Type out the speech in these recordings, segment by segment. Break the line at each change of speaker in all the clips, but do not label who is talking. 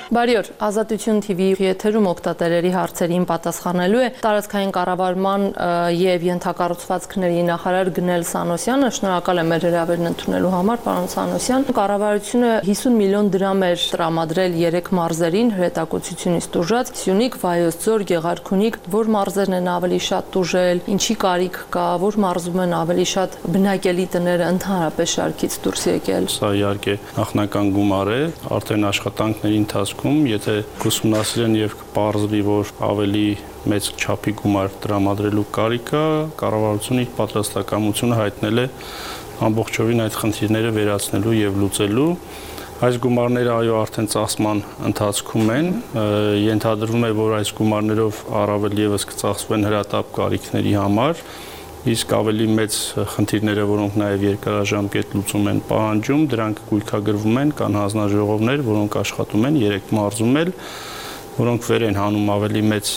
Բարի օր, Ազատություն TV-ի եթերում օգտատերերի հարցերին պատասխանելու է տարածքային կառավարման եւ ենթակառուցվածքների նախարար Գնել Սանոսյանը։ Շնորհակալ եմ մեր հրավերն ընդունելու համար, պարոն Սանոսյան։ Կառավարությունը 50 միլիոն դրամ էր տրամադրել 3 մարզերին հրետակոծությունից տուժած՝ Սյունիք, Վայոց ձոր, Գեղարքունիք, որ մարզերն են ավելի շատ տուժել, ինչի կարիք կա, որ մարզում են ավելի շատ բնակելի տները ընդհանրապես շարքից դուրս եկել։
Սա իհարկե նախնական գումար է, արդեն աշխատանքների ընթացքում, եթե ուսումնասիրեն եւ կպարզվի, որ ավելի մեծ չափի գումար տրամադրելու կարիք կա, կառավարությունը իր պատրաստակամությունը հայտնել է ամբողջովին այդ խնդիրները վերացնելու եւ լուծելու։ Այս գումարները այո արդեն ծախսման ընթացքում են, ենթադրվում է, որ այս գումարներով առավել եւս կծախսվեն հրատապ կարիքների համար, իսկ ավելի մեծ խնդիրները, որոնք նաեւ երկարաժամկետ լուծում են պահանջում, դրանք գույքագրվում են, կան հանձնաժողովներ, որոնք աշխատում են 3 մարզում էլ, որոնք վեր են հանում ավելի մեծ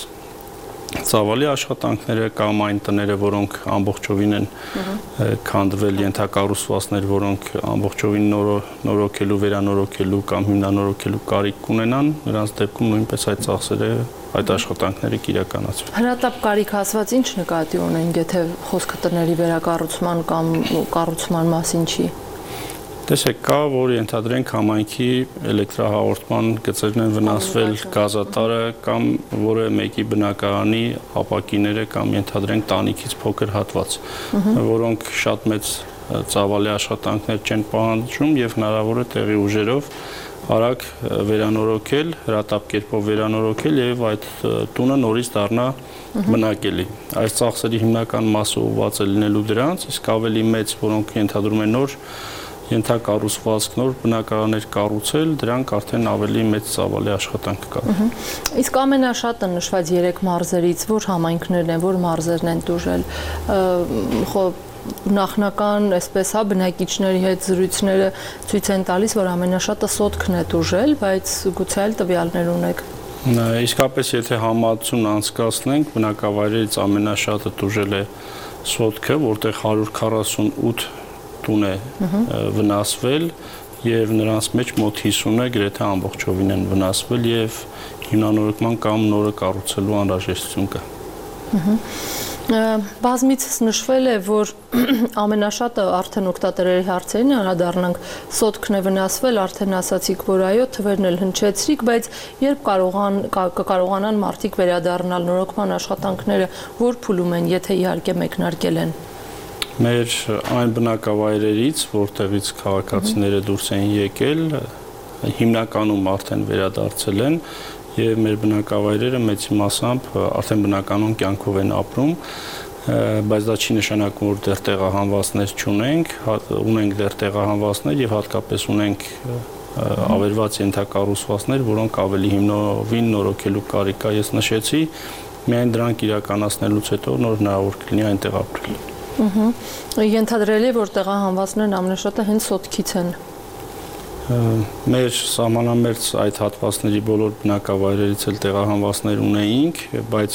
ծավալի աշխատանքները կամ այն տները, որոնք ամբողջովին են քանդվել, ենթակառուցվածքներ, որոնք ամբողջովին նորոգելու, վերանորոգելու կամ հիմնանորոգելու կարիք կունենան, նրանց դեպքում նույնպես այդ ծախսերը, այդ աշխատանքները կիրականացվեն։
Հրատապ կարիք ասված ինչ նկատի ունենք, եթե խոսքը տների վերակառուցման կամ կառուցման մասին չի։
Տեսեք, կա, որ ենթադրենք համայնքի էլեկտրահաղորդման գծերն են վնասվել, գազատարը կամ որևէ մեկի բնակարանի ապակիները կամ ենթադրենք տանիքից փոքր հատված, որոնք շատ մեծ ծավալի աշխատանքներ չեն պահանջում եւ հնարավոր է տեղի ուժերով արագ վերանորոգել, հրատապ կերպով վերանորոգել եւ այդ տունը նորից դառնա բնակելի։ Այս ծախսերի հիմնական մասը ուղղված է լինելու դրանց, իսկ ավելի մեծ, որոնք ենթադրում են նոր ենթակառուցվածք, նոր բնակարաններ կառուցել, դրանք արդեն ավելի մեծ ծավալի աշխատանք կա։
Իսկ ամենաշատը նշված 3 մարզերից որ համայնքներն են, որ մարզերն են տուժել, նախնական, այսպես հա, բնակիչների հետ զրույցները ցույց են տալիս, որ ամենաշատը Սոտքն է տուժել, բայց գուցե այլ տվյալներ ունեք։
Իսկապես, եթե համացում անցկացնենք, բնակավայրերից ամենաշատը տուժել է Սոտքը, որտեղ 148 տուն է վնասվել եւ նրանց մեջ մոտ 50-ը գրեթե ամբողջովին են վնասվել եւ հիմնանորոգման կամ նորը կառուցելու անհրաժեշտություն կա։
Բազմիցս նշվել է, որ ամենաշատը արդեն օգտատերերի հարցերին անդրադառնանք, Սոտքն է վնասվել, արդեն ասացիք, որ այո, թվերն էլ հնչեցրիք, բայց երբ կկարողանան մարդիկ վերադառնալ, նորոգման աշխատանքները որ փուլում են, եթե իհարկե մեկնարկել են։
Մեր այն բնակավայրերից, որտեղից քաղաքացիները դուրս են եկել, հիմնականում արդեն վերադարձել են եւ մեր բնակավայրերը մեծի մասամբ արդեն բնականon կյանքով են ապրում, բայց դա չի նշանակում, որ դեռ տեղահանվածներ չունենք, ունենք դեռ տեղահանվածներ եւ հատկապես ունենք ավերված ենթակառուցվածքներ, որոնք ավելի հիմնովին նորոգելու կարիք կա, ես նշեցի, միայն դրանք իրականացնելուց հետո նոր հնարավոր կլինի այնտեղ ապրել։
Ենթադրելի է, որ տեղահանվածներն ամենաշատը հենց Սոտքից են։
Մեր սահմանամերձ այդ հատվածների բոլոր բնակավայրերից էլ տեղահանվածներ ունեինք, բայց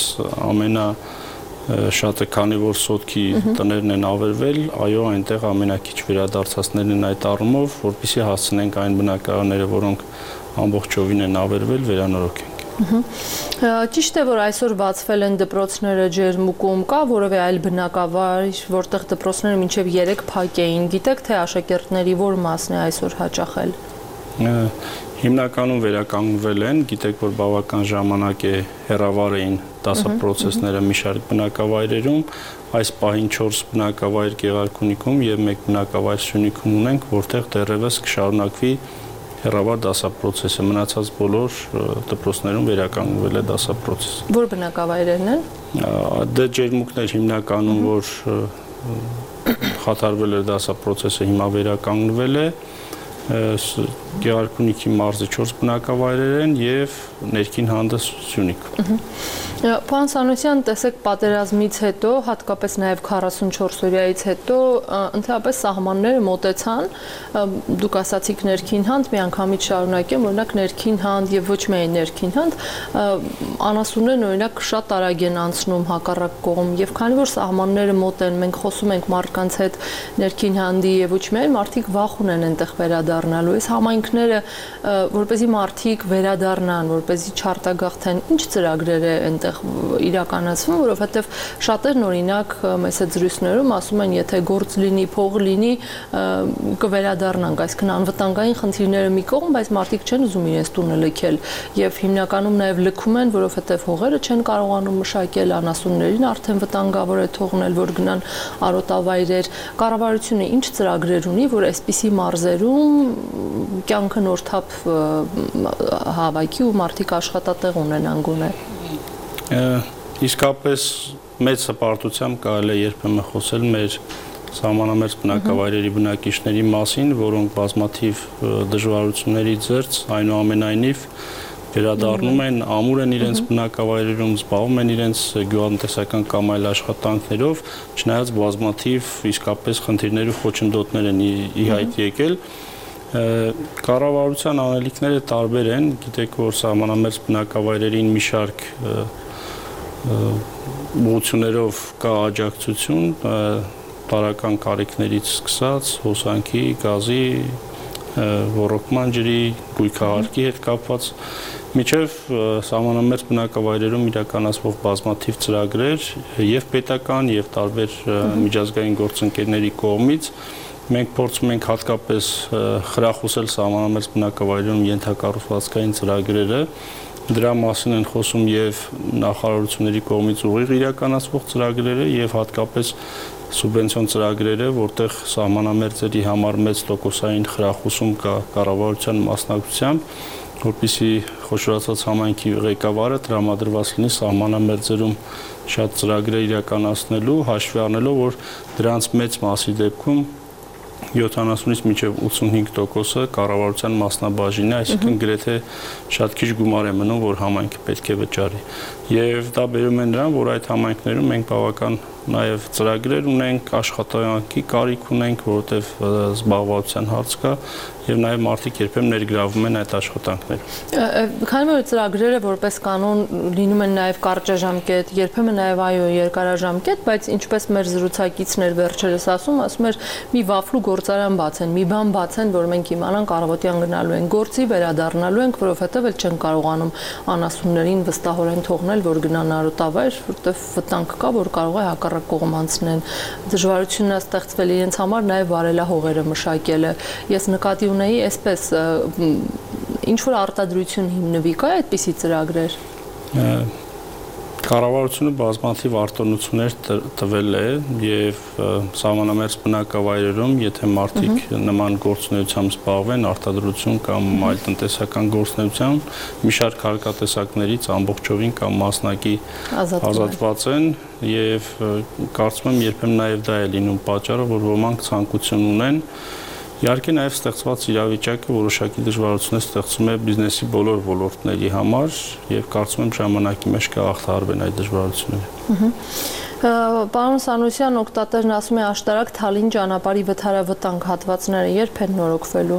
ամենաշատը, քանի որ Սոտքի տներն են ավերվել, այո, այնտեղ ամենակիչ վերադարձածներն են այդ առումով, որպեսզի հասցնենք այն բնակարանները, որոնք ամբողջովին են ավերվել, վերանորոգենք։
Ճիշտ է, որ այսօր բացվել են դպրոցները Ջերմուկում, կա որևէ այլ բնակավայր, որտեղ դպրոցները մինչև 3 փակ էին, գիտեք, թե աշակերտների որ մասն է այսօր հաճախել։
Հիմնականում վերականգնվել են, գիտեք, որ բավական ժամանակ է հեռավար էին դասապրոցեսները մի շարք բնակավայրերում, այս պահին 4 բնակավայր Գեղարքունիքում եւ 1 բնակավայր Սյունիքում ունենք, որտեղ դեռևս կշարունակվի հեռավար դասապրոցեսը, մնացած բոլոր դպրոցներում վերականգնվել է դասապրոցեսը։
Որ բնակավայրերն են։
Դե Ջերմուկներ հիմնականում, որ խաթարվել է դասապրոցեսը, հիմա վերականգնվել է, Գեղարքունիքի մարզի 4 բնակավայրեր են եւ ներքին հանդես Սյունիք։
Պարոն Սանոսյան, տեսեք, պատերազմից հետո, հատկապես նաև 44-օրյայից հետո, ընդհանրապես սահմանները մոտեցան, դուք ասացիք ներքին հանդ, միանգամից շարունակեմ, օրինակ ներքին հանդ եւ ոչ միայն ներքին հանդ, անասուններն օրինակ շատ արագ են անցնում հակառակ կողմ եւ քանի որ սահմանները մոտ են, մենք խոսում ենք մարդկանց հետ ներքին հանդի եւ ոչ միայն մարդիկ վախ ունեն այնտեղ վերադառնալ վերադառնալու։ Այս համայնքները, որպեսզի մարդիկ վերադառնան, որպեսզի չարտագաղթեն, ինչ ծրագրեր է այնտեղ իրականացվում, որովհետև շատերն օրինակ մեծ զրույցներում ասում են, եթե գործ լինի, փող լինի, կվերադառնանք, այսինքն անվտանգային խնդիրները մի կողմ, բայց մարդիկ չեն ուզում իրենց տունը լքել եւ հիմնականում նաեւ լքում են, որովհետեւ հողերը չեն կարողանում մշակել, անասուններին արդեն վտանգավոր է թողնել, որ գնան արոտավայրեր։ Կառավարությունը ինչ ծրագրեր ունի, որ այսպիսի մարզերում կյանքը նոր թափ հավաքի ու մարդիկ աշխատատեղ ունենան գոնե։
Իսկապես մեծ հպարտությամբ կարելի է երբեմն խոսել մեր սահմանամերձ բնակավայրերի բնակիչների մասին, որոնք բազմաթիվ դժվարությունների զերծ այնուամենայնիվ վերադառնում են, ամուր են իրենց բնակավայրերում, զբաղվում են իրենց գյուղատնտեսական կամ այլ աշխատանքներով, չնայած բազմաթիվ իսկապես խնդիրներ ու խոչընդոտներ են ի հայտ եկել։ Կառավարության անելիքները տարբեր են, գիտեք, որ սահմանամերձ բնակավայրերին մի շարք ուղղություններով կա աջակցություն, տարական կարիքներից սկսած, հոսանքի, գազի, ոռոգման ջրի, գույքահարկի հետ կապված, մինչև սահմանամերձ բնակավայրերում իրականացվող բազմաթիվ ծրագրեր եւ պետական եւ տարբեր միջազգային գործընկերների կողմից մենք փորձում ենք հատկապես խրախուսել սահմանամերձ բնակավայրերում ենթակառուցվածքային ծրագրերը։ Դրա մասին են խոսում եւ նախարարությունների կողմից ուղիղ իրականացվող ծրագրերը եւ հատկապես սուբվենցիոն ծրագրերը, որտեղ սահմանամերձերի համար մեծ տոկոսային խրախուսում կա կառավարության մասնակցությամբ, որպեսզի խոշորացած համայնքի ղեկավարը տրամադրված լինի սահմանամերձերում շատ ծրագրեր իրականացնելու, հաշվի առնելով, որ դրանց մեծ մասի դեպքում 70-ից մինչև 85%-ը կառավարության մասնաբաժինն է, այսինքն գրեթե շատ քիչ գումար է մնում, որ համայնքը պետք է վճարի։ Եվ դա բերում է նրան, որ այդ համայնքներում մենք բավական նաև ծրագրեր ունենք, աշխատանքի կարիք ունենք, որովհետև զբաղվածության հարց կա եւ նաեւ մարդիկ երբեմն ներգրավում են այդ աշխատանքներում։
Քանի որ ծրագրերը որպես կանոն լինում են նաեւ կարճաժամկետ, երբեմն նաեւ այո երկարաժամկետ, բայց ինչպես մեր զրուցակիցներ վերջերս ասում էր մի վաֆլու գործարան բացեն, մի բան բացեն, որ մենք իմանանք առավոտյան գնալու են գործի, վերադառնալու ենք, որովհետեւ էլ չեն կարողանում անասուններին վստահորեն թողնել, որ գնան արոտավայր, որտեղ վտանգ կա, որ կարող է հակառակ կողմ անցնեն։ Դժվարությունն է ստեղծվել իրենց համար նաեւ վարելահողերը մշակելը։ Ես նկատի ունեի այսպես ինչ որ արտադրություն հիմնվի, կա այդպիսի ծրագրեր։
Կառավարությունը բազմաթիվ արտոնություններ տվել է եւ սահմանամերձ բնակավայրերում, եթե մարդիկ նման գործունեությամբ զբաղվեն, արտադրություն կամ այլ տնտեսական գործունեությամբ, մի շարք հարկատեսակներից ամբողջովին կամ մասնակի ազատված են եւ կարծում եմ երբեմն նաեւ դա է լինում պատճառը, որ ոմանք ցանկություն ունեն։ Իհարկե նաև ստեղծված իրավիճակը որոշակի դժվարություններ ստեղծում է բիզնեսի բոլոր ոլորտների համար եւ կարծում եմ ժամանակի մեջ կհաղթահարվեն այդ դժվարությունները։
Պարոն Սանոսյան, օգտատերն ասում է աշտարակ Թալին ճանապարհի վթարավտանգ հատվածները երբ են նորոգվելու։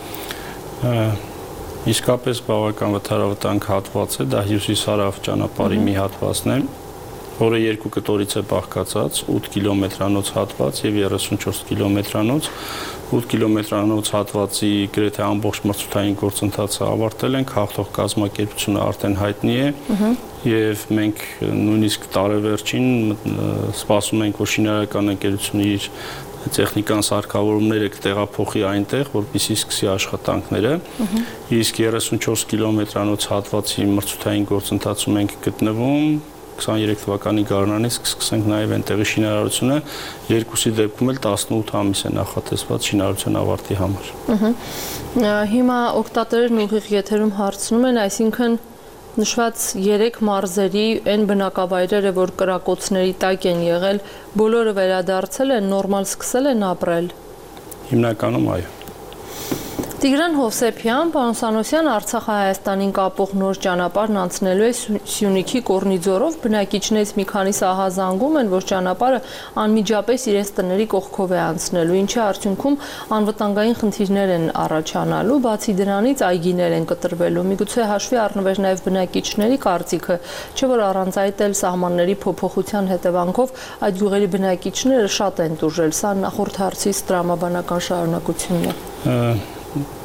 Իսկապես բավական վթարավտանգ հատված է, դա հյուսիս-հարավ ճանապարհի մի հատվածն է, որը երկու կտորից է բաղկացած, 8 կիլոմետրանոց հատված եւ 34 կիլոմետրանոց 8 կիլոմետրանոց հատվածի գրեթե ամբողջ մրցութային գործընթացը ավարտել ենք, հաղթող կազմակերպությունը արդեն հայտնի է եւ մենք նույնիսկ տարեվերջին սպասում ենք, որ շինարարական ընկերությունը իր տեխնիկան սարքավորումները կտեղափոխի այնտեղ, որպեսզի սկսի աշխատանքները։ Իսկ 34 կիլոմետրանոց հատվածի մրցութային գործընթացում ենք գտնվում 23 թվականի գարնանից կսկսենք նաև այնտեղի շինարարությունը, երկուսի դեպքում էլ 18 ամիս է նախատեսված շինարարության ավարտի համար։
Հիմա օգտատերերն ուղիղ եթերում հարցնում են, այսինքն նշված 3 մարզերի այն բնակավայրերը, որ կրակոցների տակ են եղել, բոլորը վերադարձել են, նորմալ սկսել են ապրել։
Հիմնականում այո։
Տիգրան Հովսեփյան, պարոն Սանոսյան, Արցախ-Հայաստանին կապող նոր ճանապարհն անցնելու է Սյունիքի Կորնիձորով, բնակիչներից մի քանիսը ահազանգում են, որ ճանապարհը անմիջապես իրենց տների կողքով է անցնելու, ինչի արդյունքում անվտանգային խնդիրներ են առաջանալու, բացի դրանից այգիներ են կտրվելու, միգուցե հաշվի առնվեր նաև բնակիչների կարծիքը, չէ՞ որ առանց այդ էլ սահմանների փոփոխության հետևանքով այդ գյուղերի բնակիչները շատ են տուժել, սա նախորդ հարցից տրամաբանական շարունակությունն է։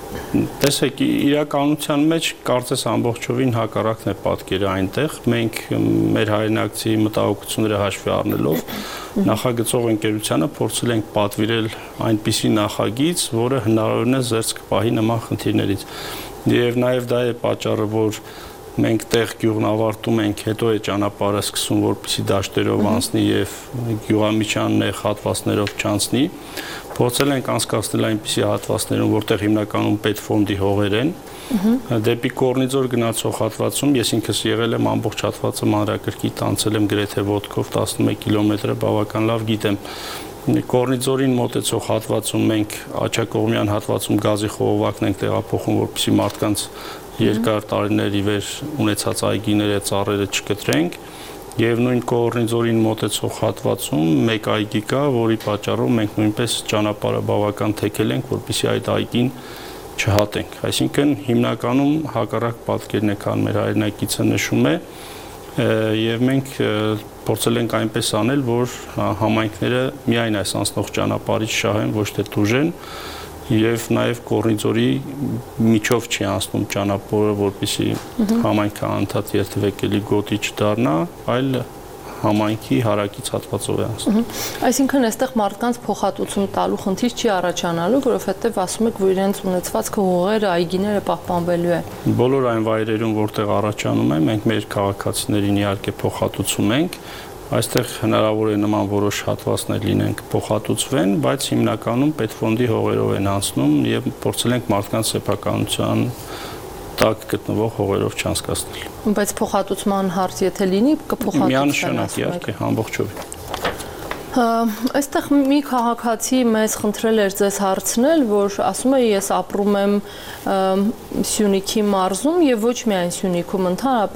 Տեսեք, իրականության մեջ կարծես ամբողջովին հակառակն է պատկերը այնտեղ։ Մենք մեր հայրենակցի մտահոգությունները հաշվի առնելով նախագծող ընկերությանը փորձել ենք պատվիրել այնպիսի նախագիծ, որը հնարավորինս զերծ կպահի նման խնդիրներից։ Եվ նաև դա է պատճառը, որ մենք տեղ գյուղն ավարտում ենք, հետո է ճանապարհը սկսում, որպեսզի դաշտերով անցնի եւ գյուղամիջյան նեղ հատվածներով չանցնի։ Փորձել ենք անցկացնել այնպիսի հատվածներում, որտեղ հիմնականում պետֆոնդի հողեր են։ Դեպի Կորնիձոր գնացող հատվածում ես ինքս եղել եմ ամբողջ հատվածը մանրակրկիտ անցել եմ գրեթե ոտքով 11 կիլոմետրը բավական լավ գիտեմ։ Կորնիձորին մոտեցող հատվածում մենք աչակողմյան հատվածում գազի խողովակն ենք տեղափոխում, որպեսզի մարդկանց երկար տարիների վեր ունեցած այգիները, ծառերը չկտրենք, եւ նույն Կորնիձորին մոտեցող հատվածում մեկ այգի կա, որի պատճառով մենք նույնպես ճանապարհը բավական թեքել ենք, որպեսզի այդ այգին չհատենք։ Այսինքն հիմնականում հակառակ պատկերն է, քան մեր հայրենակիցը նշում է, եւ մենք փորձել ենք այնպես անել, որ համայնքները միայն այս անցնող ճանապարհից շահեն, ոչ թե տուժեն, եւ նաեւ Կորնիձորի միջով չի անցնում ճանապարհը, որպեսզի համայնքը անդադ երթևեկելի գոտի չդառնա, այլ համայնքի հարակից հատվածով է անցնում։
Այսինքն այստեղ մարդկանց փոխհատուցում տալու խնդիր չի առաջանալու, որովհետեւ ասում եք, որ իրենց ունեցվածքը հողերը, այգիները պահպանվելու է։
Բոլոր այն վայրերում, որտեղ առաջանում է, մենք մեր քաղաքացիներին իհարկե փոխհատուցում ենք։ Այստեղ հնարավոր է նման որոշ հատվածներ լինենք փոխհատուցվեն, բայց հիմնականում պետֆոնդի հողերով են անցնում եւ փորձել ենք մարդկանց սեփականության տակ գտնվող հողերով չանցկացնել։
Բայց փոխհատուցման հարց եթե լինի, կփոխհատուցվի։
Միանշանակ իհարկե ամբողջովին։
Այստեղ մի քաղաքացի մեզ խնդրել էր ձեզ հարցնել, որ ասում է ես ապրում եմ Սյունիքի մարզում եւ ոչ միայն Սյունիքում,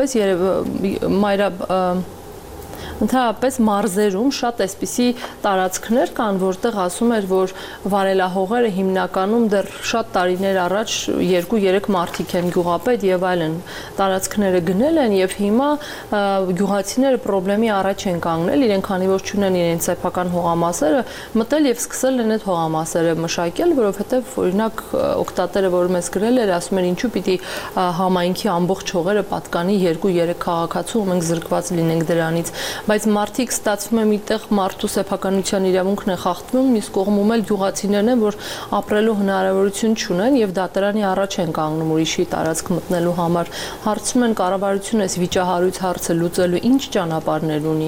ընդհանրապես մարզերում շատ այսպիսի տարածքներ կան, որտեղ ասում էր, որ վարելահողերը հիմնականում դեռ շատ տարիներ առաջ 2-3 մարդիկ են գյուղապետ եւ այլն տարածքները գնել են եւ հիմա գյուղացիները խնդրի առաջ են կանգնել, իրենք քանի որ չունեն իրենց սեփական հողամասերը, մտել եւ սկսել են այդ հողամասերը մշակել, որովհետեւ օրինակ օկտատերը, որ մեզ գրել էր, ասում էր ինչու պիտի համայնքի ամբողջ հողերը պատկանի 2-3 քաղաքացու ու մենք զրկված լինենք դրանից, բայց մարդիկ ստացվում է միտեղ մարդու սեփականության իրավունքն է խախտվում, մյուս կողմում էլ գյուղացիներն են, որ ապրելու հնարավորություն չունեն եւ դատարանի առաջ են կանգնում ուրիշի տարածք մտնելու համար։ Հարցնում են կառավարությունը այս վիճահարույց հարցը լուծելու ինչ ճանապարհներ ունի։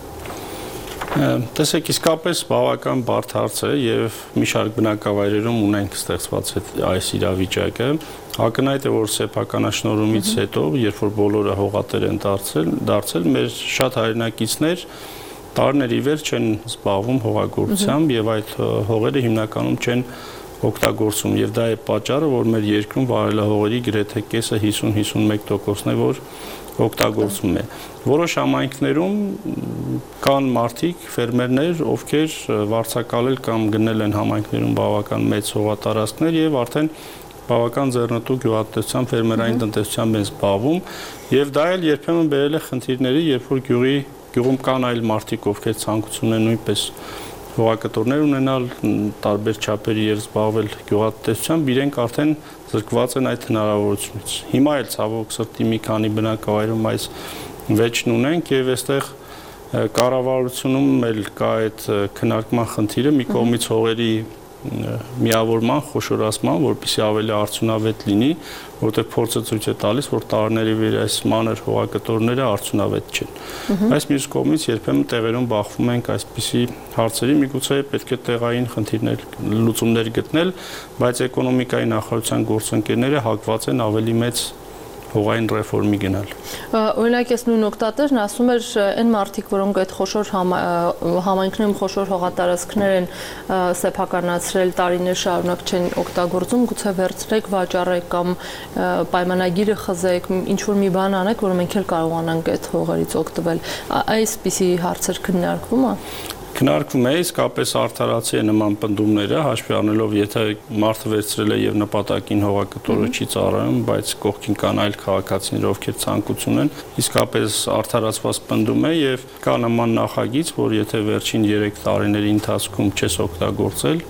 Տեսեք, իսկապես բավական բարդ հարց է եւ մի շարք բնակավայրերում ունենք ստեղծված այս իրավիճակը։ Ակնհայտ է, որ սեփականաշնորհումից հետո, երբ որ բոլորը հողատեր են դարձել, մեր շատ հայրենակիցներ տարիների վեր չեն զբաղվում հողագործությամբ եւ այդ հողերը հիմնականում չեն օգտագործում եւ դա է պատճառը, որ մեր երկրում վարելահողերի գրեթե կեսը 50-51%-ն է, որ օգտագործվում է։ Որոշ համայնքներում կան մարդիկ, ֆերմերներ, ովքեր վարձակալել կամ գնել են համայնքներում բավական մեծ հողատարածքներ եւ արդեն բավական ձեռնտու գյուղատնտեսության, ֆերմերային տնտեսությամբ են զբաղվում եւ դա էլ երբեմն բերել է խնդիրների, երբ որ գյուղում կան այլ մարդիկ, ովքեր ցանկություն են նույնպես հողակտորներ ունենալ, տարբեր չափերի եւ զբաղվել գյուղատնտեսությամբ, իրենք արդեն զրկված են այդ հնարավորությունից։ Հիմա էլ ցավոք սրտի մի քանի բնակավայրում այս վեճն ունենք եւ այստեղ կառավարությունում էլ կա այդ քննարկման խնդիրը, մի կողմից հողերի միավորման, խոշորացման, որպեսզի ավելի արդյունավետ լինի, որտեղ փորձը ցույց է տալիս, որ տարիների վեր այս մանր հողակտորները արդյունավետ չեն։ Այս մյուս կողմից երբեմն տեղերում բախվում ենք այսպիսի հարցերի, միգուցե պետք է տեղային խնդիրներ, լուծումներ գտնել, բայց էկոնոմիկայի նախարարության գործընկերները հակված են ավելի մեծ հողային ռեֆորմի գնալ։
Օրինակ ես նույն օկտատերն ասում էր այն մարդիկ, որոնք այդ խոշոր համայնքներում խոշոր հողատարածքներ են սեփականացրել, տարիներ շարունակ չեն օգտագործում, գուցե վերցրեք, վաճառեք կամ պայմանագիրը խզեք, ինչ որ մի բան անեք, որ մենք էլ կարողանանք այդ հողերից օգտվել։ Այսպիսի հարցեր քննարկվում է։
Քննարկվում է, իսկապես արդարացի է նման պնդումները, հաշվի առնելով, եթե մարդը վերցրել է եւ նպատակին հողակտորը չի ծառայում, բայց կողքին կան այլ քաղաքացիներ, ովքեր ցանկություն են, իսկապես արդարացված պնդում է եւ կա նման նախագիծ, որ եթե վերջին 3 տարիների ընթացքում չես օգտագործել,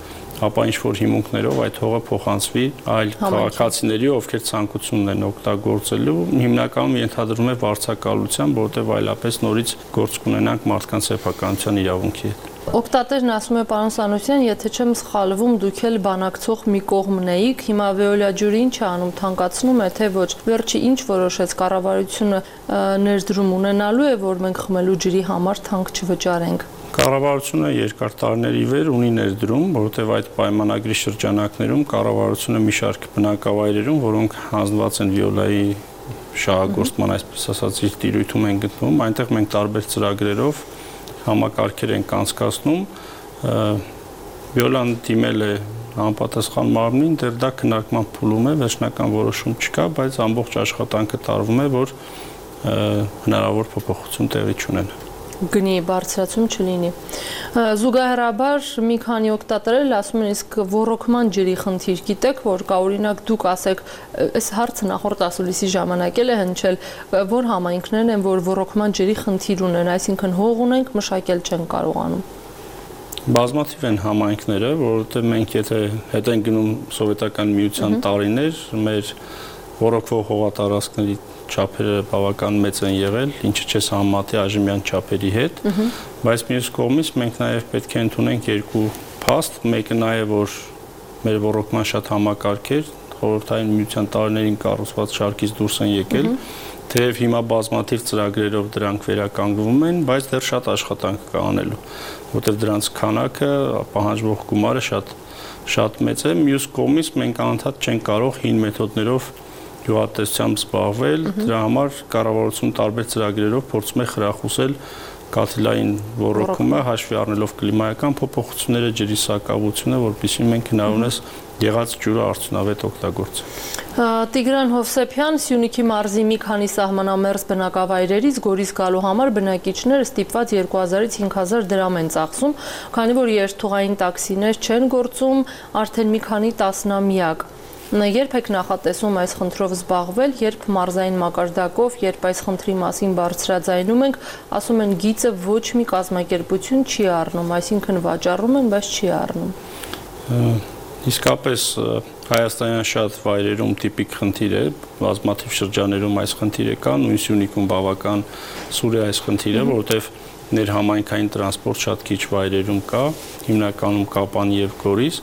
ապա ինչ որ հիմունքներով այդ հողը փոխանցվի այլ քաղաքացիների, ովքեր ցանկություն ունեն օգտագործելու, հիմնականում ենթադրվում է վարձակալության, որովհետև այլապես նորից գործ կունենանք մարդկանց սեփականության իրավունքի հետ։
Օգտատերն ասում է, պարոն Սանոսյան, եթե չեմ սխալվում, դուք էլ բանակցող մի կողմն էիք, հիմա Veolia ջուրը ինչ է անում, թանկացնում է, թե ոչ։ Վերջի ինչ որոշեց, կառավարությունը ներդրում ունենալու է, որ մենք խմելու ջրի համար թանկ չվճարենք։
Կառավարությունը երկար տարիների վեր ունի ներդրում, որովհետև այդ պայմանագրի շրջանակներում կառավարությունը մի շարք բնակավայրերում, որոնք հանձնված են Veolia-ի շահագործման, այսպես ասած, իր տիրույթում են գտնվում, այնտեղ մենք տարբեր ծրագրերով համակարգեր ենք անցկացնում, Veolia-ն դիմել է համապատասխան մարմնին, դեռ դա քննարկման փուլում է, վերջնական որոշում չկա, բայց ամբողջ աշխատանքը տարվում է, որ հնարավոր փոփոխություն տեղի չունենա։
Գնի բարձրացում չլինի։ Զուգահեռաբար մի քանի օգտատերեր ասում են, իսկ ոռոգման ջրի խնդիր գիտեք, որ կա, օրինակ դուք ասեք, այս հարցը նախորդ ասուլիսի ժամանակ էլ է հնչել, որ համայնքներն են, որ ոռոգման ջրի խնդիր ունեն, այսինքն հող ունենք, մշակել չեն կարողանում։
Բազմաթիվ են համայնքները, որովհետև մենք եթե հետ ենք գնում սովետական միության տարիներ, մեր ոռոգվող հողատարածքների չափերը բավական մեծ են եղել, ինչը չես համեմատի այժմյան չափերի հետ, բայց մյուս կողմից մենք նաև պետք է ընդունենք երկու փաստ, մեկը նաև որ մեր ոռոգման շատ համակարգեր խորհրդային միության տարիներին կառուցված շարքից դուրս են եկել, թեև հիմա բազմաթիվ ծրագրերով դրանք վերականգնվում են, բայց դեռ շատ աշխատանք կա անելու, որտեղ դրանց քանակը, պահանջվող գումարը շատ մեծ է, մյուս կողմից մենք անընդհատ չենք կարող հին մեթոդներով գյուղատնտեսությամբ զբաղվել, դրա համար կառավարությունը տարբեր ծրագրերով փորձում է խրախուսել կաթիլային ոռոգումը, հաշվի առնելով կլիմայական փոփոխությունները, ջրի սակավությունը, որպեսզի մենք հնարավորինս եղած ջուրը արդյունավետ օգտագործենք։
Տիգրան Հովսեփյան, Սյունիքի մարզի մի քանի սահմանամերձ բնակավայրերից Գորիս գալու համար բնակիչները ստիպված 2000-ից 5000 դրամ են ծախսում, քանի որ երթուղային տաքսիներ չեն գործում արդեն մի քանի տասնամյակ։ Երբ եք նախատեսում այս խնդրով զբաղվել, երբ մարզային մակարդակով, երբ այս խնդրի մասին բարձրաձայնում ենք, ասում են գիծը ոչ մի կազմակերպություն չի առնում, այսինքն վաճառում են, բայց չի առնում։
Իսկապես հայաստանյան շատ վայրերում տիպիկ խնդիր է, բազմաթիվ շրջաներում այս խնդիրը կա, նույն Սյունիքում բավական սուր է այս խնդիրը, որովհետև ներհամայնքային տրանսպորտ շատ քիչ վայրերում կա, հիմնականում Կապան եւ Գորիս։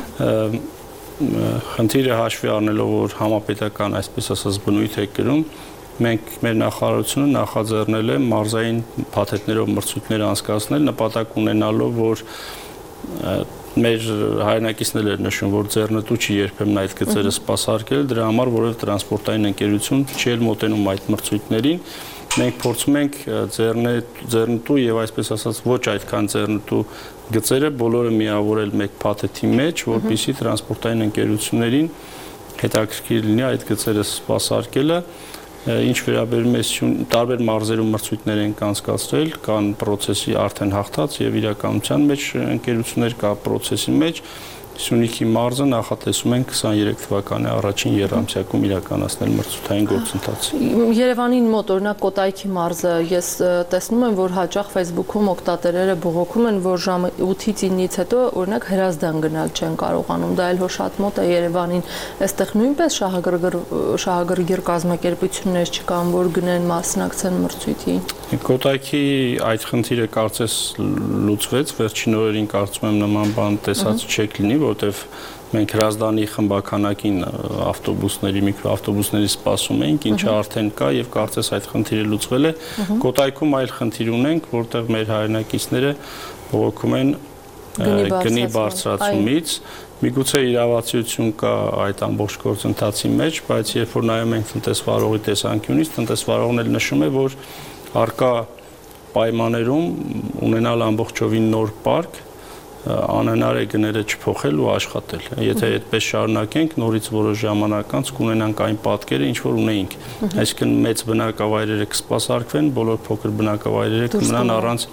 Խնդիրը հաշվի առնելով, որ համապետական, այսպես ասած, բնույթ է կրում, մենք մեր նախարարությունը նախաձեռնել է մարզային փաթեթներով մրցույթներ անցկացնել, նպատակ ունենալով, որ մեր հայրենակիցներ էր նշում, որ ձեռնտու չի երբեմն այդ գծերը սպասարկել, դրա համար, որովհետև տրանսպորտային ընկերություն չի էլ մոտենում այդ մրցույթներին, մենք փորձում ենք ձեռնտու եւ այսպես ասած ոչ այդքան ձեռնտու գծերը բոլորը միավորել մեկ փաթեթի մեջ, որպեսզի տրանսպորտային ընկերություններին հետաքրքիր լինի այդ գծերը սպասարկելը, ինչ վերաբերում է տարբեր մարզերում մրցույթներ են անցկացրել, կան պրոցեսի արդեն հաղթած եւ իրականության մեջ ընկերություններ կա պրոցեսի մեջ, Սյունիքի մարզը նախատեսում են 23 թվականի առաջին եռամսյակում իրականացնել մրցութային գործընթացը։
Երևանին մոտ օրինակ Կոտայքի մարզը ես տեսնում եմ, որ հաճախ Facebook-ում օգտատերերը բողոքում են, որ ժամը 8-ից 9-ից հետո օրինակ հրազդան գնալ չեն կարողանում, դա էլ հո շատ մոտ է Երևանին։ Այստեղ նույնպես շահագրգիռ կազմակերպություններ չկան, որ գնեն մասնակցեն մրցույթին։
Կոտայքի այդ խնդիրը կարծես լուծվեց, վերջին օրերին կարծում եմ նման բան տեսած չեք լինի, որտեվ մենք հրազդանի խմբականակին ավտոբուսների, միկրոավտոբուսների սպասում էինք, ինչը արդեն կա եւ կարծես այդ խնդիրը լուծվել է։ Կոտայքում այլ խնդիր ունենք, որտեղ մեր հայրենակիցները բողոքում են գնի բարձրացումից, միգուցե իրավացիություն կա այդ ամբողջ գործընթացի մեջ, բայց երբ որ նայում ենք տնտեսվարողի տեսանկյունից, տնտեսվարողն էլ նշում է, որ արկա պայմաններում ունենալ ամբողջովին նոր պարկ անհնար է գները չփոխել ու աշխատել։ Եթե այդպես շարունակենք, նորից որոշ ժամանակ անց կունենանք այն պատկերը, ինչ որ ունեինք։ Այսինքն մեծ բնակավայրերը կսպասարկվեն, բոլոր փոքր բնակավայրերը կմնան առանց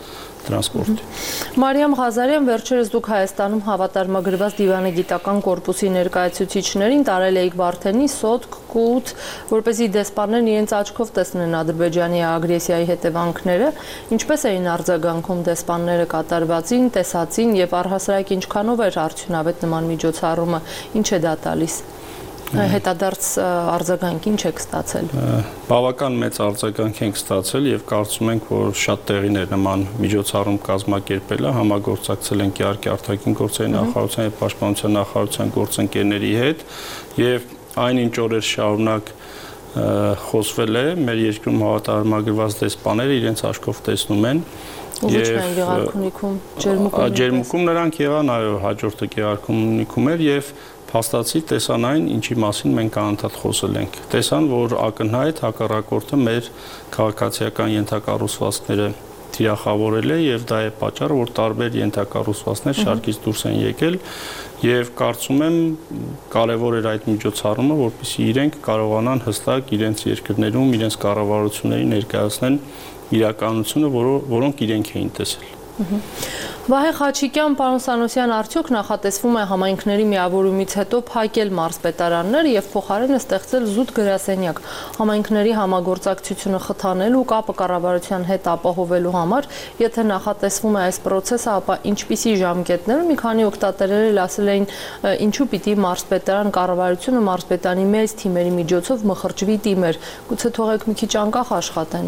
տրանսպորտի։
Մարիամ Ղազարյան, վերջերս դուք Հայաստանում հավատարմագրված դիվանագիտական կորպուսի ներկայացուցիչներին տարել էիք Վարդենի, Սոտք, Կուտ, որպեսզի դեսպաններն իրենց աչքով տեսնեն Ադրբեջանի ագրեսիայի հետևանքները, ինչպես էին արձագանքում դեսպանները կատարվածին, տեսածին եւ առհասարակ ինչքանով էր արդյունավետ նման միջոցառումը, ինչ է դա տալիս։ Հետադարձ արձագանք ինչ եք ստացել։
Բավական մեծ արձագանք ենք ստացել եւ կարծում ենք, որ շատ տեղին է նման միջոցառում կազմակերպելը, համագործակցել ենք իհարկե արտաքին գործերի նախարարության եւ պաշտպանության նախարարության գործընկերների հետ եւ այնինչ օրեր շարունակ խոսվել է, մեր երկրում հավատարմագրված դեսպանները իրենց աչքով տեսնում են
եւ
ջերմուկում նրանք եղան, այո, հաջորդը Գեղարքունիքում էր եւ փաստացի տեսան այն, ինչի մասին մենք անընդհատ խոսել ենք։ Տեսան, որ ակնհայտ հակառակորդը մեր քաղաքացիական ենթակառուցվածքները թիրախավորել է եւ դա է պատճառը, որ տարբեր ենթակառուցվածքներ շարքից դուրս են եկել եւ կարծում եմ կարեւոր էր այդ միջոցառումը, որպեսզի իրենք կարողանան հստակ իրենց երկրներում, իրենց կառավարությունների ներկայացնեն իրականությունը, որոնք իրենք էին տեսել։
Վահե Խաչիկյան, պարոն Սանոսյան, արդյոք նախատեսվում է համայնքների միավորումից հետո փակել մարզպետարանները եւ փոխարենը ստեղծել զուտ գրասենյակ համայնքների համագործակցությունը խթանելու, կապը կառավարության հետ ապահովելու համար, եթե նախատեսվում է այս process-ը, ապա ինչպիսի ժամկետներում մի քանի օգտատերեր էլ ասել էին, ինչու պիտի մարզպետարան կառավարությունը մարզպետանի մեծ թիմերի միջոցով մխրճվի տիմեր, գուցե թողեք մի քիչ անկախ աշխատեն։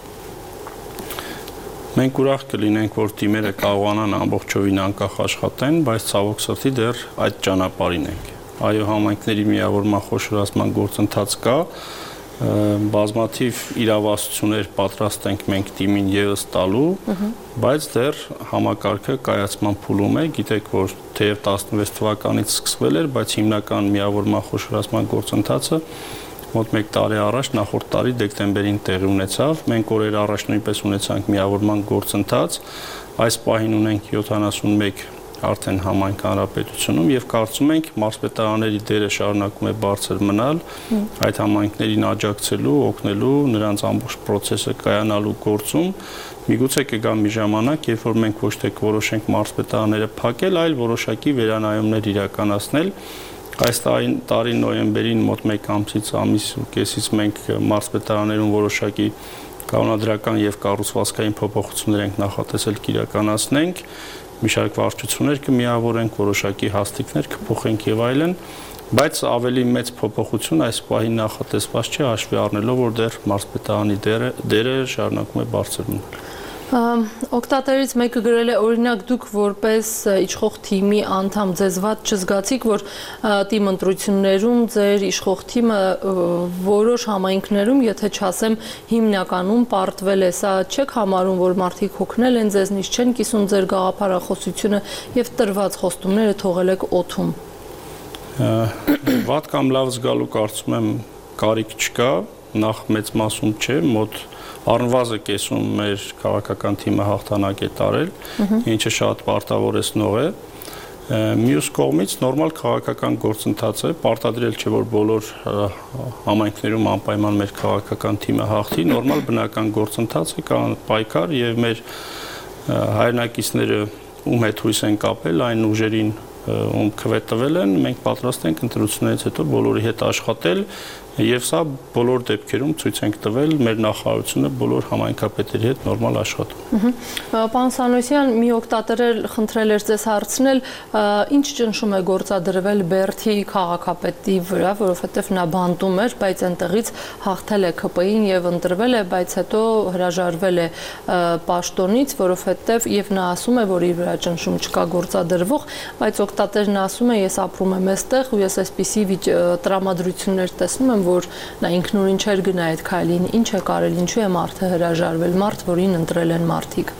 Մենք ուրախ կլինենք, որ թիմերը կարողանան ամբողջովին անկախ աշխատեն, բայց ցավոք սրտի դեռ այդ ճանապարհին ենք։ Այո, համայնքների միավորման խոշորացման գործընթաց կա, բազմաթիվ իրավասություններ պատրաստ ենք մենք թիմին եւս տալու, բայց դեռ համակարգը կայացման փուլում է, գիտեք, որ թեև 16 թվականից սկսվել էր, բայց հիմնական միավորման խոշորացման գործընթացը մոտ 1 տարի առաջ նախորդ տարի դեկտեմբերին տեղի ունեցավ։ Մենք օրեր առաջ նույնպես ունեցանք միավորման գործընթաց։ Այս պահին ունենք 71 արդեն համայնք հանրապետությունում եւ կարծում ենք մարզպետարանների դերը շարունակում է բարձր մնալ այդ համայնքներին աջակցելու, օգնելու, նրանց ամբողջ process-ը կայանալու գործում։ Միգուցե կգա մի ժամանակ, երբ որ մենք ոչ թե կորոշենք մարզպետարանները փակել, այլ որոշակի վերանայումներ իրականացնել։ Այս տարի նոյեմբերին մոտ 1 ամիս ու կեսից մենք մարզպետարաններում որոշակի կանոնադրական եւ կառուցվածքային փոփոխություններ ենք նախատեսել իրականացնենք, մի շարք վարչություններ կմիավորենք, որոշակի հաստիկներ կփոխենք եւ այլն, բայց ավելի մեծ փոփոխություն այս պահին նախատեսված չէ, հաշվի առնելով, որ դեռ մարզպետարանի դերը շարունակում է բարձր մնալ։
Օգտատերից մեկը գրել է, օրինակ դուք որպես իշխող թիմի անդամ ձեզ վատ չզգացիք, որ թիմ ընտրություններում ձեր իշխող թիմը որոշ համայնքներում, եթե չասեմ հիմնականում պարտվել է, սա չեք համարում, որ մարդիկ հոգնել են ձեզնից, չեն կիսում ձեր գաղափարախոսությունը եւ տրված խոստումները թողել եք օդում։
Վատ կամ լավ զգալու կարծում եմ կարիք չկա, նախ մեծ մասում չէ, մոտ առնվազն կեսում մեր քաղաքական թիմը հաղթանակ է տարել, ինչը շատ պարտավորեցնող է։ Մյուս կողմից նորմալ քաղաքական գործընթաց է, պարտադրել չէ, որ բոլոր համայնքներում անպայման մեր քաղաքական թիմը հաղթի, նորմալ բնական գործընթաց է, կան պայքար եւ մեր հայրենակիցները ում հետ հույս են կապել, այն ուժերին ում քվե տվել են, մենք պատրաստ ենք ընտրություններից հետո բոլորի հետ աշխատել եւ սա բոլոր դեպքերում ցույց ենք տվել մեր նախարարությունը բոլոր համայնքապետերի հետ նորմալ աշխատում։
Պարոն Սանոսյան, մի օգտատեր խնդրել էր ձեզ հարցնել, ինչ ճնշում է գործադրվել Բերդի քաղաքապետի վրա, որովհետեւ նա բանտում էր, բայց այնտեղից հաղթել է ԿՊ-ին եւ ընտրվել է, բայց հետո հրաժարվել է պաշտոնից, որովհետեւ եւ նա ասում է, որ իր վրա ճնշում չկա գործադրվող, բայց օգտատերն ասում է, ես ապրում եմ այստեղ ու ես այսպիսի տրամադրություններ տեսնում եմ, որ նա ինքնուրույն չէր գնա այդ քայլին, ինչ է կարել, ինչու է մարդը հրաժարվել, մարդ, որին ընտրել են մարդիկ։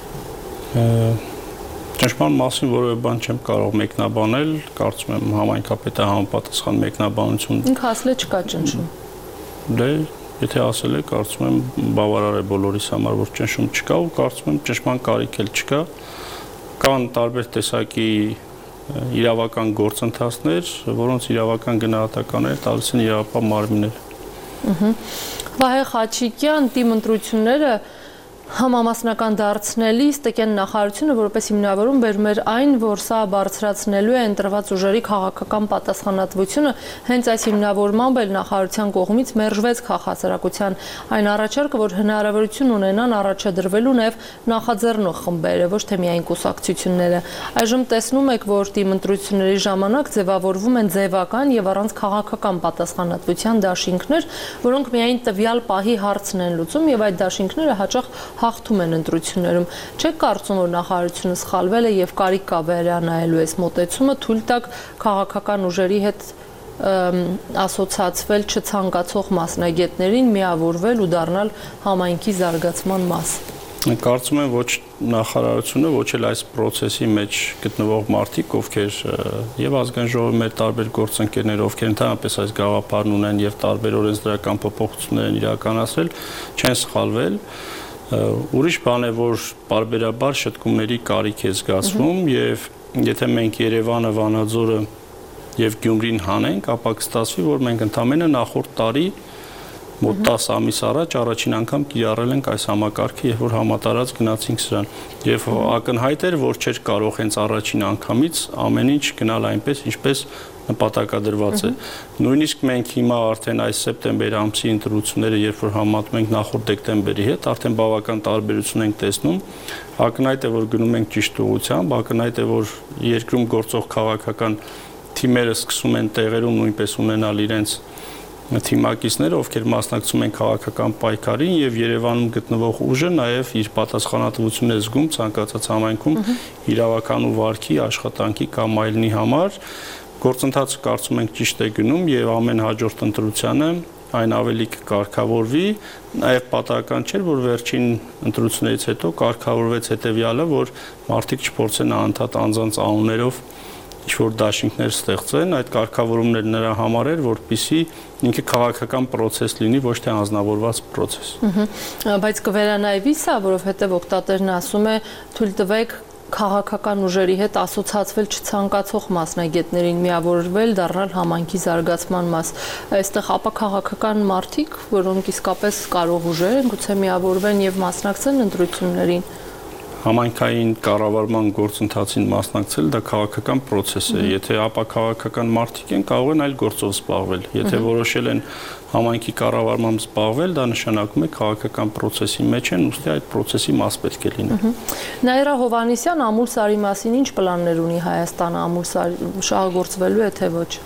Ճնշման մասին որևէ բան չեմ կարող մեկնաբանել, կարծում եմ համայնքապետը համապատասխան մեկնաբանություն։
Ինքը ասել է չկա ճնշում։
Դե, եթե ասել է, կարծում եմ բավարար է բոլորիս համար, որ ճնշում չկա ու կարծում եմ ճնշման կարիք էլ չկա։ Կան տարբեր տեսակի իրավական գործընթացներ, որոնց իրավական գնահատականները տալիս են իրավապահ մարմիններ։
Վահե Խաչիկյան, թիմ ընտրությունները Համամասնական դարձնելիս Տիկեն նախարարությունը որպես հիմնավորում բերում էր այն, որ սա բարձրացնելու է ընտրված ուժերի քաղաքական պատասխանատվությունը, հենց այս հիմնավորմամբ էլ նախարարության կողմից մերժվեց քաղաքասարակության այն առաջարկը, որ հնարավորություն ունենան առաջադրվելու նաև նախաձեռնող խմբերը, ոչ թե միայն կուսակցությունները։ Այժմ տեսնում եք, որ թիմ ընտրությունների ժամանակ ձևավորվում են ձևական եւ առանց քաղաքական պատասխանատվության դաշինքներ, որոնք միայն տվյալ պահի հարցն են լուծում եւ այդ դաշինքները հաճախ հաղթում են ընտրություններում։ Չեք կարծում, որ նախարարությունը սխալվել է եւ կարիք կա վերանայելու այս մոտեցումը, թույլ տակ քաղաքական ուժերի հետ ասոցացվել չցանկացող մասնագետներին միավորվել ու դառնալ համայնքի զարգացման մաս։
Կարծում եմ ոչ նախարարությունը, ոչ էլ այս process-ի մեջ գտնվող մարդիկ, ովքեր եւ ազգային ժողովի մեր տարբեր գործընկերներ, ովքեր ընդհանրապես այս գաղափարն ունեն եւ տարբեր օրենսդրական փոփոխություններ են իրականացրել, չեն սխալվել։ Ուրիշ բան է, որ բարբերաբար շտկումների կարիք է զգացվում եւ եթե մենք Երևանը, Վանաձորը եւ Գյումրին հանենք, ապա կստացվի, որ մենք ընդամենը նախորդ տարի մոտ 10 ամիս առաջ առաջին անգամ կիրառել ենք այս համակարգը, երբ որ համատարած գնացինք սրան։ Եվ ակնհայտ էր, որ չէր կարող հենց առաջին անգամից ամեն ինչ գնալ այնպես, ինչպես նպատակադրված է։ Նույնիսկ մենք հիմա արդեն այս սեպտեմբեր ամսի ընտրությունները, երբ որ համատում ենք նախորդ դեկտեմբերի հետ, արդեն բավական տարբերություն ենք տեսնում։ Ակնհայտ է, որ գնում ենք ճիշտ ուղղությամբ, ակնհայտ է, որ երկրում գործող քաղաքական թիմերը սկսում են տեղերում նույնպես ունենալ իրենց թիմակիցները, ովքեր մասնակցում են քաղաքական պայքարին եւ Երևանում գտնվող ուժը նաեւ իր պատասխանատվությունն է զգում ցանկացած համայնքում իրավական ու վարքի աշխատանքի կամ այլնի համար։ Գործընթացը կարծում ենք ճիշտ է գնում եւ ամեն հաջորդ ընտրությանը այն ավելի կկարգավորվի, նաեւ պատահական չէր, որ վերջին ընտրություններից հետո կարգավորվեց հետեւյալը, որ մարդիկ չփորձեն անդադ անձանց անուններով ինչ-որ դաշինքներ ստեղծեն, այդ կարգավորումները նրա համար էր, որպեսզի ինքը քաղաքական process լինի, ոչ թե անձնավորված process։
Բայց կվերանայվի սա, որովհետև օգտատերն ասում է, թույլ տվեք քաղաքական ուժերի հետ ասոցացվել չցանկացող մասնագետներին միավորվել, դառնալ համայնքի զարգացման մաս։ Այստեղ ապա քաղաքական մարդիկ, որոնք իսկապես կարող ուժեր են, գուցե միավորվեն եւ մասնակցեն ընտրություններին։
Համայնքային կառավարման գործընթացին մասնակցել դա քաղաքական process է, եթե ապա քաղաքական մարդիկ են, կարող են այլ գործով զբաղվել, եթե որոշել են համայնքի կառավարմամբ զբաղվել, դա նշանակում է քաղաքական process-ի մեջ են, ուստի այդ process-ի մաս պետք է լինեն։
Նաիրա Հովհաննիսյան Ամուլ Սարի մասին ինչ պլաններ ունի Հայաստանը, Ամուլ Սարը շահագործվելու է թե ոչ։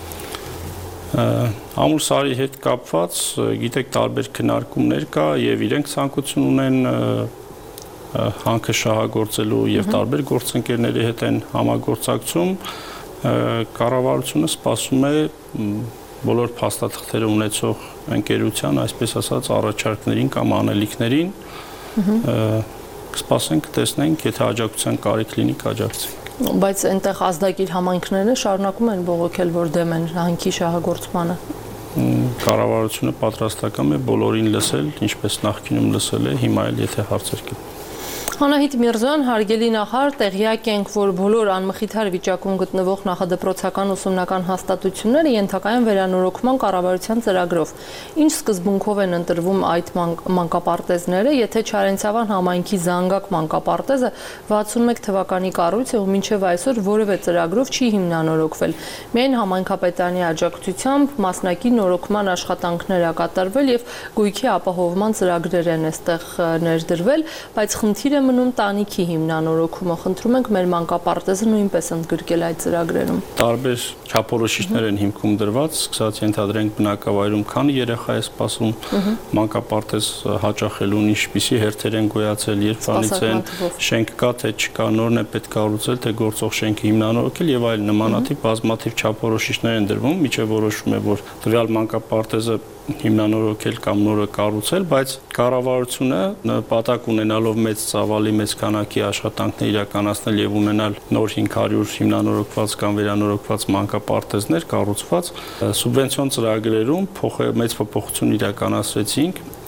Ամուլ Սարի հետ կապված, գիտեք, տարբեր քննարկումներ կա եւ իրենք ցանկություն ունեն հանքը շահագործելու եւ տարբեր գործընկերների հետ են համագործակցում, կառավարությունը սպասում է բոլոր փաստաթղթերը ունեցող ընկերության, այսպես ասած, առաջարկներին կամ անելիքներին, կսպասենք, տեսնենք, եթե աջակցության կարիք լինի, կաջակցենք։
Բայց այնտեղ ազդագիր համայնքները շարունակում են բողոքել, որ դեմ են հանքի շահագործմանը։
Կառավարությունը պատրաստական է բոլորին լսել, ինչպես նախկինում լսել է, հիմա էլ եթե հարցեր կան։
Անահիտ Միրզոյան, հարգելի նախարար, տեղյակ ենք, որ բոլոր անմխիթար վիճակում գտնվող նախադպրոցական ուսումնական հաստատությունները ենթակա են վերանորոգման կառավարության ծրագրով։ Ինչ սկզբունքով են ընտրվում այդ մանկապարտեզները, եթե Չարենցավան համայնքի Զանգակ մանկապարտեզը 61 թվականի կառույց է ու մինչև այսօր որևէ ծրագրով չի հիմնանորոգվել։ Միայն համայնքապետարանի աջակցությամբ մասնակի նորոգման աշխատանքներ ա կատարվել եւ գույքի ապահովման ծրագրեր են այստեղ ներդրվել, բայց խնդիրը մնում տանիքի հիմնանորոգումը, խնդրում ենք մեր մանկապարտեզը նույնպես ընդգրկել այդ ծրագրերում։
Տարբեր չափորոշիչներ են հիմքում դրված, սկսած ենթադրենք բնակավայրում քանի երեխա է սպասում մանկապարտեզ հաճախելուն, ինչպիսի հերթեր են գոյացել, երբանից են, շենք կա թե չկա, նորն է պետք է կառուցել, թե գործող շենքը հիմնանորոգել եւ այլ նմանատիպ բազմաթիվ չափորոշիչներ են դրվում, միջև որոշում է, որ տվյալ մանկապարտեզը հիմնանորոգել կամ նորը կառուցել, բայց կառավարությունը նպատակ ունենալով մեծ ծավալի, մեծ քանակի աշխատանքներ իրականացնել եւ ունենալ նոր 500 հիմնանորոգված կամ վերանորոգված մանկապարտեզներ կառուցված, սուբվենցիոն ծրագրերում մեծ փոփոխություն իրականացրեցինք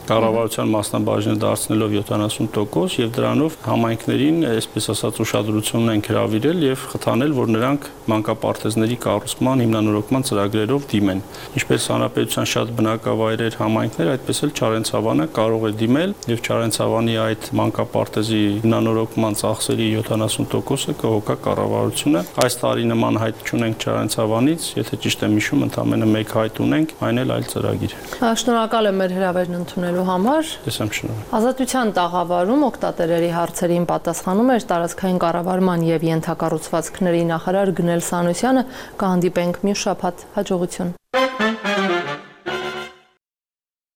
կառավարության մասնաբաժինը դարձնելով 70% եւ դրանով համայնքներին, այսպես ասած, ուշադրություն ենք հրավիրել եւ խթանել, որ նրանք մանկապարտեզների կառուցման, հիմնանորոգման ծրագրերով դիմեն։ Ինչպես հանրապետության շատ բնակավայրեր, համայնքներ, այդպես էլ Չարենցավանը կարող է դիմել եւ Չարենցավանի այդ մանկապարտեզի հիմնանորոգման ծախսերի 70%-ը կհոգա կառավարությունը։ Այս տարի նման հայտ չունենք Չարենցավանից, եթե ճիշտ եմ հիշում, ընդամենը 1 հայտ ունենք, այն էլ այլ ծրագիր։
Շնորհակալ եմ մեր հրավերն ընդունելու համար։
Ես եմ շնորհակալ։
Ազատության տաղավարում օգտատերերի հարցերին պատասխանում էր տարածքային կառավարման եւ ենթակառուցվածքների նախարար Գնել Սանոսյանը։ Կհանդիպենք մյուս շաբաթ։ Հաջողություն։